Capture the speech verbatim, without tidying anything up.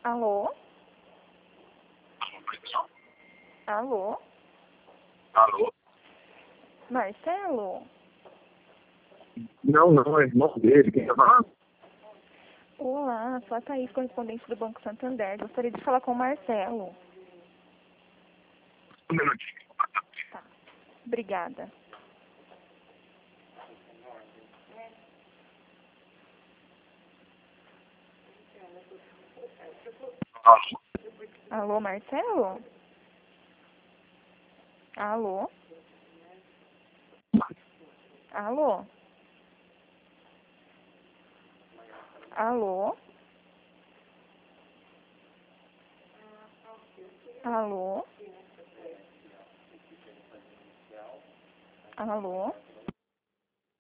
Alô? Alô? Alô? Marcelo? Não, não, é irmão dele. Quem tá falando? Olá, sou a Thaís, correspondente do Banco Santander. Gostaria de falar com o Marcelo. Um minutinho. Tá. Obrigada. Alô? Alô, Marcelo? Alô? Alô? Alô? Alô? Alô?